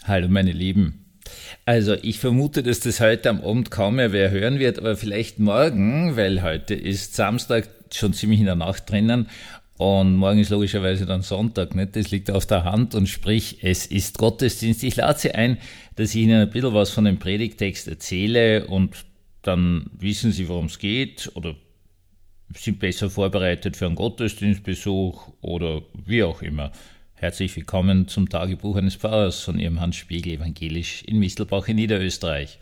Hallo meine Lieben. Also ich vermute, dass das heute am Abend kaum mehr wer hören wird, aber vielleicht morgen, weil heute ist Samstag schon ziemlich in der Nacht drinnen und morgen ist logischerweise dann Sonntag, nicht? Das liegt auf der Hand und sprich, es ist Gottesdienst. Ich lade Sie ein, dass ich Ihnen ein bisschen was von dem Predigtext erzähle und dann wissen Sie, worum es geht oder sind besser vorbereitet für einen Gottesdienstbesuch oder wie auch immer. Herzlich willkommen zum Tagebuch eines Pfarrers von Ihrem Hans Spiegel, evangelisch in Mistelbach in Niederösterreich.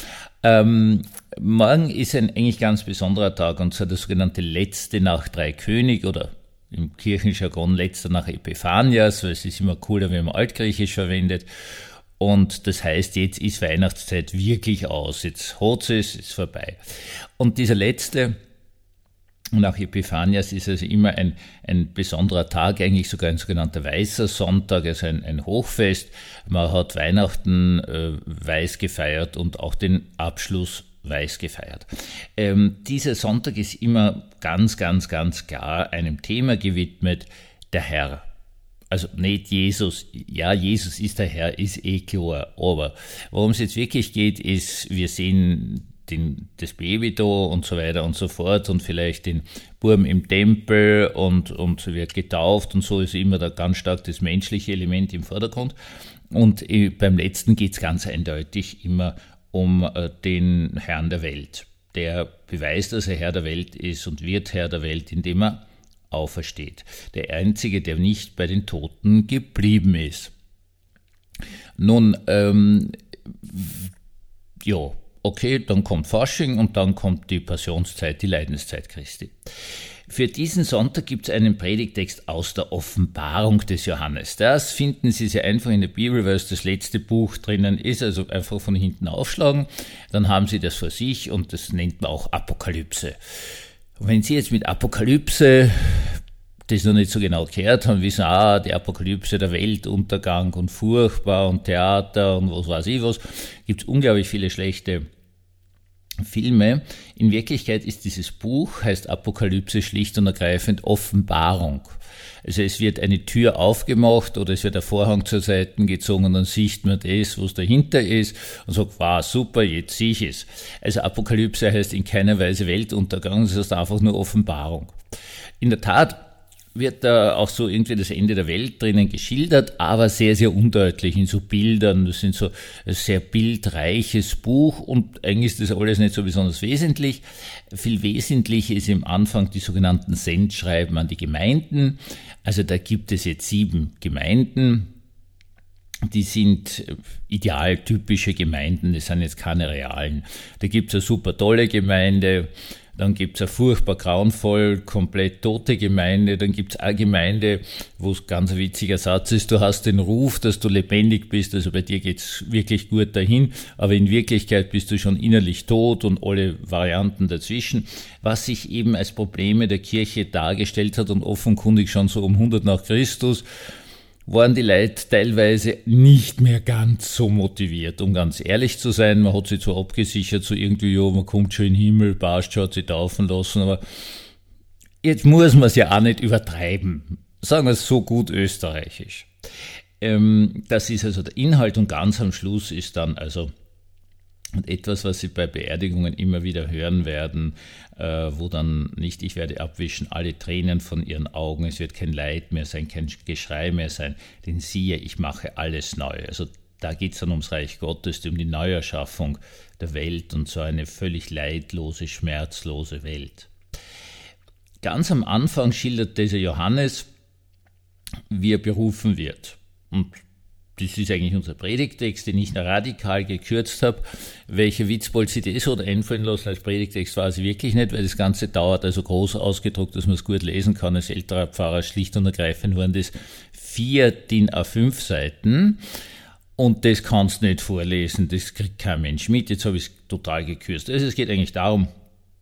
Morgen ist ein eigentlich ganz besonderer Tag und zwar der sogenannte Letzte nach Dreikönig oder im Kirchenjargon Letzter nach Epiphanias, weil es ist immer cooler, wenn man Altgriechisch verwendet. Und das heißt, jetzt ist Weihnachtszeit wirklich aus, jetzt hat es, ist vorbei. Und dieser Letzte nach Epiphanias ist also immer ein besonderer Tag, eigentlich sogar ein sogenannter Weißer Sonntag, also ein Hochfest. Man hat Weihnachten weiß gefeiert und auch den Abschluss weiß gefeiert. Dieser Sonntag ist immer ganz klar einem Thema gewidmet, der Herr. Also nicht Jesus, ja, Jesus ist der Herr, ist klar, aber worum es jetzt wirklich geht, ist, wir sehen das Baby da und so weiter und so fort und vielleicht den Burm im Tempel und wird getauft und so ist immer da ganz stark das menschliche Element im Vordergrund. Und beim letzten geht es ganz eindeutig immer um den Herrn der Welt. Der beweist, dass er Herr der Welt ist und wird Herr der Welt, indem er aufersteht. Der Einzige, der nicht bei den Toten geblieben ist. Nun, ja, okay, dann kommt Fasching und dann kommt die Passionszeit, die Leidenszeit Christi. Für diesen Sonntag gibt es einen Predigtext aus der Offenbarung des Johannes. Das finden Sie sehr einfach in der Bibel, weil es das letzte Buch drinnen ist, also einfach von hinten aufschlagen. Dann haben Sie das vor sich und das nennt man auch Apokalypse. Und wenn Sie jetzt mit Apokalypse das noch nicht so genau gehört haben, wissen, die Apokalypse, der Weltuntergang und furchtbar und Theater und was weiß ich was, gibt es unglaublich viele schlechte Filme. In Wirklichkeit ist dieses Buch, heißt Apokalypse schlicht und ergreifend Offenbarung. Also es wird eine Tür aufgemacht oder es wird ein Vorhang zur Seite gezogen und dann sieht man das, was dahinter ist und sagt, wow, super, jetzt sehe ich es. Also Apokalypse heißt in keiner Weise Weltuntergang, das heißt einfach nur Offenbarung. In der Tat wird da auch so irgendwie das Ende der Welt drinnen geschildert, aber sehr undeutlich in so Bildern. Das sind so ein sehr bildreiches Buch und eigentlich ist das alles nicht so besonders wesentlich. Viel wesentlicher ist im Anfang die sogenannten Sendschreiben an die Gemeinden. Also da gibt es jetzt 7 Gemeinden. Die sind idealtypische Gemeinden, das sind jetzt keine realen. Da gibt es eine super tolle Gemeinde, dann gibt es eine furchtbar grauenvoll, komplett tote Gemeinde, dann gibt es eine Gemeinde, wo es ganz ein witziger Satz ist, du hast den Ruf, dass du lebendig bist, also bei dir geht's wirklich gut dahin, aber in Wirklichkeit bist du schon innerlich tot und alle Varianten dazwischen, was sich eben als Probleme der Kirche dargestellt hat und offenkundig schon so um 100 nach Christus, waren die Leute teilweise nicht mehr ganz so motiviert, um ganz ehrlich zu sein. Man hat sich zwar abgesichert, so irgendwie, ja, man kommt schon in den Himmel, passt schon, hat sich taufen lassen, aber jetzt muss man es ja auch nicht übertreiben. Sagen wir es so gut österreichisch. Das ist also der Inhalt und ganz am Schluss ist dann also etwas, was Sie bei Beerdigungen immer wieder hören werden, wo dann nicht, ich werde abwischen alle Tränen von Ihren Augen, es wird kein Leid mehr sein, kein Geschrei mehr sein, denn siehe, ich mache alles neu. Also da geht es dann ums Reich Gottes, um die Neuerschaffung der Welt und so eine völlig leidlose, schmerzlose Welt. Ganz am Anfang schildert dieser Johannes, wie er berufen wird. Und das ist eigentlich unser Predigtext, den ich radikal gekürzt habe. Welcher Witzbold sich das hat einfallen lassen als Predigtext, weiß ich wirklich nicht, weil das Ganze dauert also groß ausgedruckt, dass man es gut lesen kann. Als älterer Pfarrer schlicht und ergreifend waren das 4 DIN A5 Seiten und das kannst du nicht vorlesen, das kriegt kein Mensch mit. Jetzt habe ich es total gekürzt. Also es geht eigentlich darum,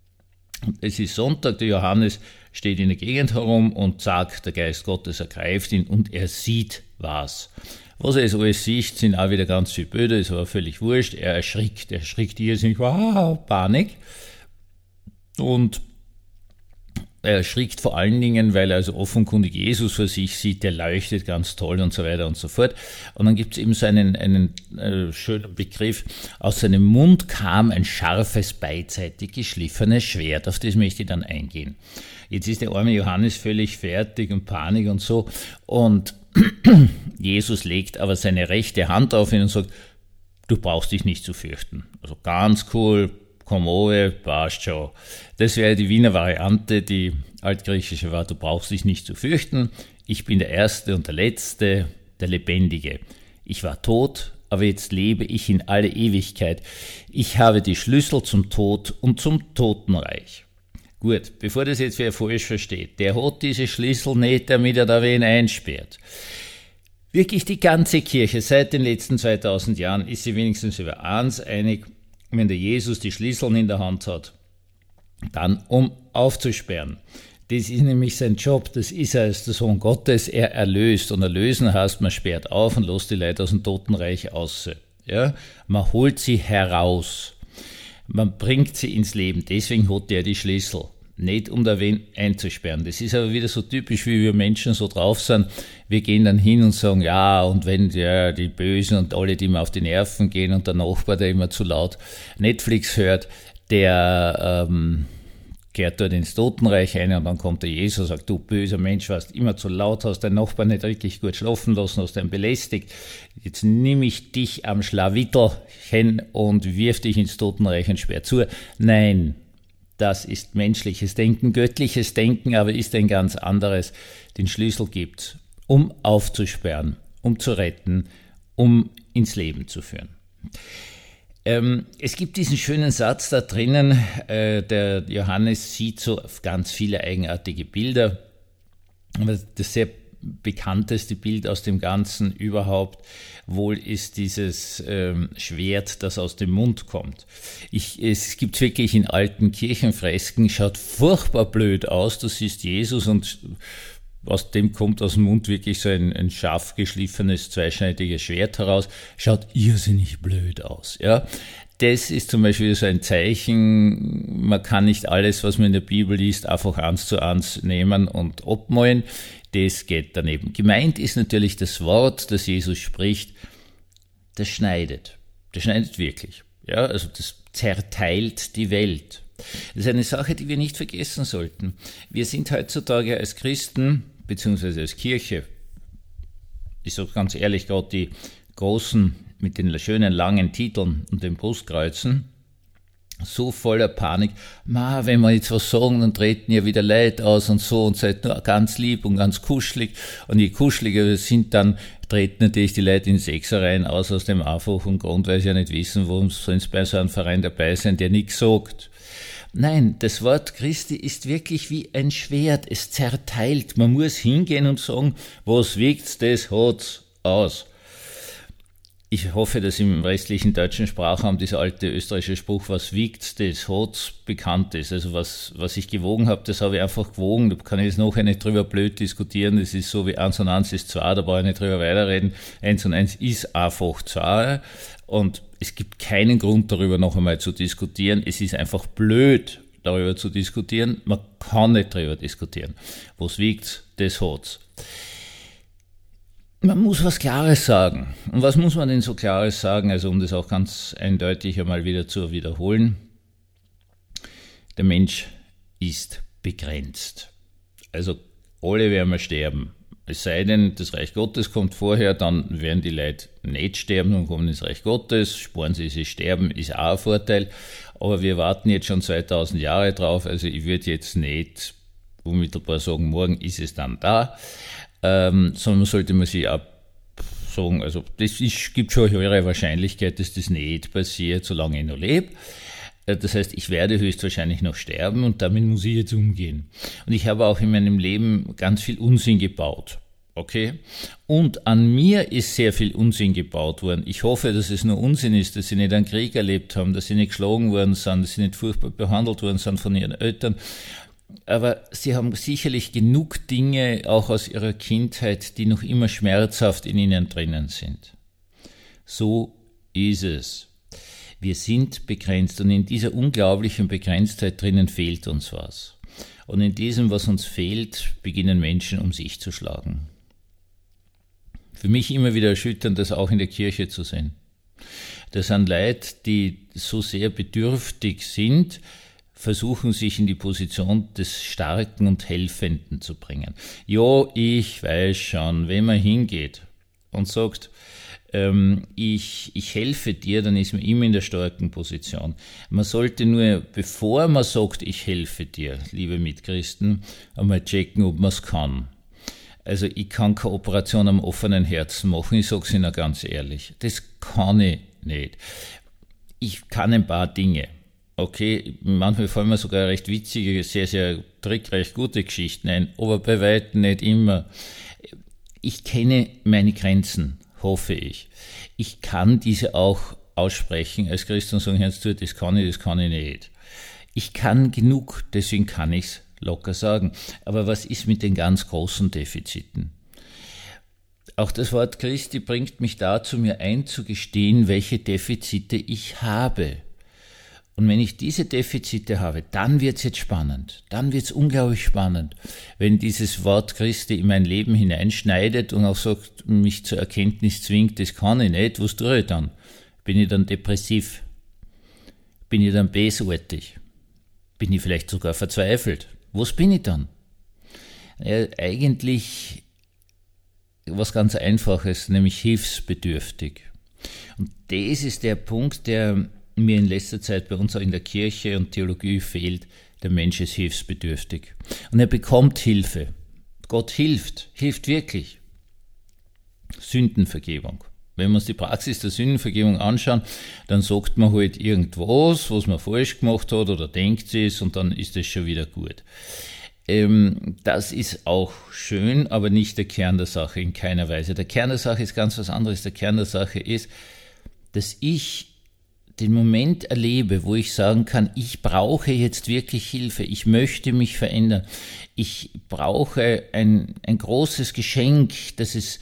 es ist Sonntag, der Johannes steht in der Gegend herum und sagt, der Geist Gottes ergreift ihn und er sieht was. Was er jetzt alles sieht, sind auch wieder ganz viele Bilder, ist aber völlig wurscht. Er erschrickt irrsinnig, wow, Panik. Und Er erschrickt vor allen Dingen, weil er also offenkundig Jesus vor sich sieht, der leuchtet ganz toll und so weiter und so fort. Und dann gibt es eben so einen schönen Begriff, aus seinem Mund kam ein scharfes, beidseitig geschliffenes Schwert, auf das möchte ich dann eingehen. Jetzt ist der arme Johannes völlig fertig und Panik und so und Jesus legt aber seine rechte Hand auf ihn und sagt, du brauchst dich nicht zu fürchten. Also ganz cool, komm over, passt schon. Das wäre die Wiener Variante, die altgriechische war, du brauchst dich nicht zu fürchten. Ich bin der Erste und der Letzte, der Lebendige. Ich war tot, aber jetzt lebe ich in alle Ewigkeit. Ich habe die Schlüssel zum Tod und zum Totenreich. Gut, bevor das jetzt wer falsch versteht, der hat diese Schlüssel nicht, damit er da wen einsperrt. Wirklich die ganze Kirche seit den letzten 2000 Jahren ist sie wenigstens über eins einig, wenn der Jesus die Schlüssel in der Hand hat, dann um aufzusperren. Das ist nämlich sein Job, das ist er als der Sohn Gottes, er erlöst. Und erlösen heißt, man sperrt auf und lässt die Leute aus dem Totenreich raus. Ja? Man holt sie heraus, man bringt sie ins Leben, deswegen hat er die Schlüssel. Nicht um da wen einzusperren. Das ist aber wieder so typisch, wie wir Menschen so drauf sind. Wir gehen dann hin und sagen, ja, und wenn die Bösen und alle, die mir auf die Nerven gehen und der Nachbar, der immer zu laut Netflix hört, der kehrt dort ins Totenreich ein und dann kommt der Jesus und sagt, du böser Mensch, warst immer zu laut, hast deinen Nachbarn nicht wirklich gut schlafen lassen, hast ihn belästigt. Jetzt nehme ich dich am Schlawittelchen und wirf dich ins Totenreich und sperr zu. Nein. Das ist menschliches Denken, göttliches Denken, aber ist ein ganz anderes. Den Schlüssel gibt's, um aufzusperren, um zu retten, um ins Leben zu führen. Es gibt diesen schönen Satz da drinnen, der Johannes sieht so ganz viele eigenartige Bilder. Das sehr bekannteste Bild aus dem Ganzen überhaupt wohl ist dieses Schwert, das aus dem Mund kommt. Es gibt wirklich in alten Kirchenfresken, schaut furchtbar blöd aus, du siehst Jesus und aus dem kommt aus dem Mund wirklich so ein scharf geschliffenes, zweischneidiges Schwert heraus, schaut irrsinnig blöd aus. Ja. Das ist zum Beispiel so ein Zeichen, man kann nicht alles, was man in der Bibel liest, einfach 1:1 nehmen und abmalen. Das geht daneben. Gemeint ist natürlich das Wort, das Jesus spricht, das schneidet. Das schneidet wirklich. Ja, also das zerteilt die Welt. Das ist eine Sache, die wir nicht vergessen sollten. Wir sind heutzutage als Christen, beziehungsweise als Kirche, ich sage ganz ehrlich, gerade die großen mit den schönen langen Titeln und den Brustkreuzen, so voller Panik, wenn wir jetzt was sagen, dann treten ja wieder Leute aus und so und seid nur ganz lieb und ganz kuschelig. Und je kuscheliger wir sind, dann treten natürlich die Leute in Sechsereien aus dem einfachen Grund, weil sie ja nicht wissen, warum sollen sie bei so einem Verein dabei sein, der nichts sagt. Nein, das Wort Christi ist wirklich wie ein Schwert, es zerteilt. Man muss hingehen und sagen, was wiegt's, das hat's aus. Ich hoffe, dass im restlichen deutschen Sprachraum dieser alte österreichische Spruch, was wiegt, das hat's, bekannt ist. Also was ich gewogen habe, das habe ich einfach gewogen. Da kann ich jetzt nachher nicht drüber blöd diskutieren. Das ist so wie 1 und 1 ist 2, da brauche ich nicht drüber weiterreden. 1 und 1 ist einfach 2. Und es gibt keinen Grund, darüber noch einmal zu diskutieren. Es ist einfach blöd, darüber zu diskutieren. Man kann nicht darüber diskutieren. Was wiegt, das hat's. Man muss was Klares sagen. Und was muss man denn so Klares sagen? Also um das auch ganz eindeutig einmal wieder zu wiederholen. Der Mensch ist begrenzt. Also alle werden wir sterben. Es sei denn, das Reich Gottes kommt vorher, dann werden die Leute nicht sterben und kommen ins Reich Gottes. Sparen sie sich sterben, ist auch ein Vorteil. Aber wir warten jetzt schon 2000 Jahre drauf. Also ich würde jetzt nicht unmittelbar sagen, morgen ist es dann da. Sondern sollte man sich auch sagen, also gibt schon eine höhere Wahrscheinlichkeit, dass das nicht passiert, solange ich noch lebe. Das heißt, ich werde höchstwahrscheinlich noch sterben und damit muss ich jetzt umgehen. Und ich habe auch in meinem Leben ganz viel Unsinn gebaut. Okay? Und an mir ist sehr viel Unsinn gebaut worden. Ich hoffe, dass es nur Unsinn ist, dass sie nicht einen Krieg erlebt haben, dass sie nicht geschlagen worden sind, dass sie nicht furchtbar behandelt worden sind von ihren Eltern. Aber sie haben sicherlich genug Dinge auch aus ihrer Kindheit, die noch immer schmerzhaft in ihnen drinnen sind. So ist es. Wir sind begrenzt und in dieser unglaublichen Begrenztheit drinnen fehlt uns was. Und in diesem, was uns fehlt, beginnen Menschen um sich zu schlagen. Für mich immer wieder erschütternd, das auch in der Kirche zu sehen. Das sind Leute, die so sehr bedürftig sind, versuchen sich in die Position des Starken und Helfenden zu bringen. Ja, ich weiß schon, wenn man hingeht und sagt, ich helfe dir, dann ist man immer in der starken Position. Man sollte nur, bevor man sagt, ich helfe dir, liebe Mitchristen, einmal checken, ob man es kann. Also ich kann keine Operation am offenen Herzen machen, ich sage es Ihnen ganz ehrlich. Das kann ich nicht. Ich kann ein paar Dinge. Okay, manchmal fallen mir sogar recht witzige, sehr, sehr trickreich gute Geschichten ein, aber bei weitem nicht immer. Ich kenne meine Grenzen, hoffe ich. Ich kann diese auch aussprechen als Christ und sagen, Herr, das kann ich nicht. Ich kann genug, deswegen kann ich es locker sagen. Aber was ist mit den ganz großen Defiziten? Auch das Wort Christi bringt mich dazu, mir einzugestehen, welche Defizite ich habe. Und wenn ich diese Defizite habe, dann wird's jetzt spannend. Dann wird's unglaublich spannend, wenn dieses Wort Christi in mein Leben hineinschneidet und auch sagt, mich zur Erkenntnis zwingt, das kann ich nicht. Was tue ich dann? Bin ich dann depressiv? Bin ich dann bösartig? Bin ich vielleicht sogar verzweifelt? Was bin ich dann? Ja, eigentlich was ganz Einfaches, nämlich hilfsbedürftig. Und das ist der Punkt, der mir in letzter Zeit bei uns auch in der Kirche und Theologie fehlt. Der Mensch ist hilfsbedürftig. Und er bekommt Hilfe. Gott hilft wirklich. Sündenvergebung. Wenn wir uns die Praxis der Sündenvergebung anschauen, dann sagt man halt irgendwas, was man falsch gemacht hat oder denkt es und dann ist es schon wieder gut. Das ist auch schön, aber nicht der Kern der Sache in keiner Weise. Der Kern der Sache ist ganz was anderes. Der Kern der Sache ist, dass ich den Moment erlebe, wo ich sagen kann, ich brauche jetzt wirklich Hilfe, ich möchte mich verändern, ich brauche ein großes Geschenk, das es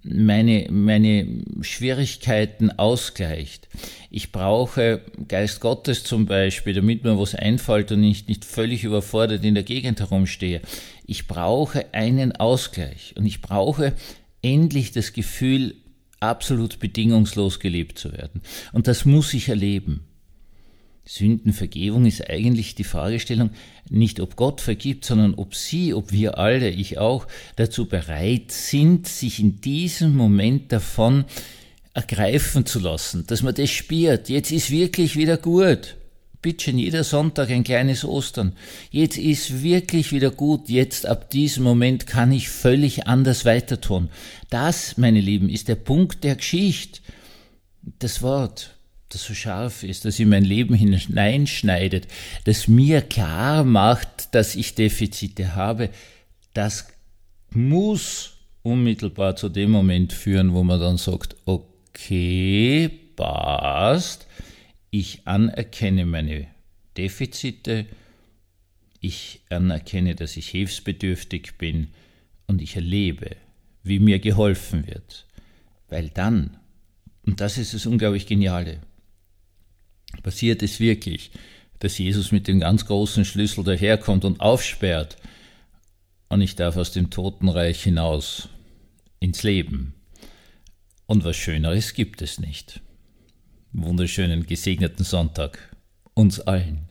meine Schwierigkeiten ausgleicht. Ich brauche Geist Gottes zum Beispiel, damit mir was einfällt und ich nicht völlig überfordert in der Gegend herumstehe. Ich brauche einen Ausgleich und ich brauche endlich das Gefühl, absolut bedingungslos geliebt zu werden. Und das muss ich erleben. Sündenvergebung ist eigentlich die Fragestellung, nicht ob Gott vergibt, sondern ob wir alle, ich auch, dazu bereit sind, sich in diesem Moment davon ergreifen zu lassen, dass man das spürt. Jetzt ist wirklich wieder gut. Bittchen, jeder Sonntag ein kleines Ostern. Jetzt ist wirklich wieder gut. Jetzt ab diesem Moment kann ich völlig anders weiter tun. Das, meine Lieben, ist der Punkt der Geschichte. Das Wort, das so scharf ist, das in mein Leben hineinschneidet, das mir klar macht, dass ich Defizite habe, das muss unmittelbar zu dem Moment führen, wo man dann sagt, okay, passt, ich anerkenne meine Defizite, ich anerkenne, dass ich hilfsbedürftig bin und ich erlebe, wie mir geholfen wird. Weil dann, und das ist das unglaublich Geniale, passiert es wirklich, dass Jesus mit dem ganz großen Schlüssel daherkommt und aufsperrt und ich darf aus dem Totenreich hinaus ins Leben. Und was Schöneres gibt es nicht. Wunderschönen, gesegneten Sonntag uns allen.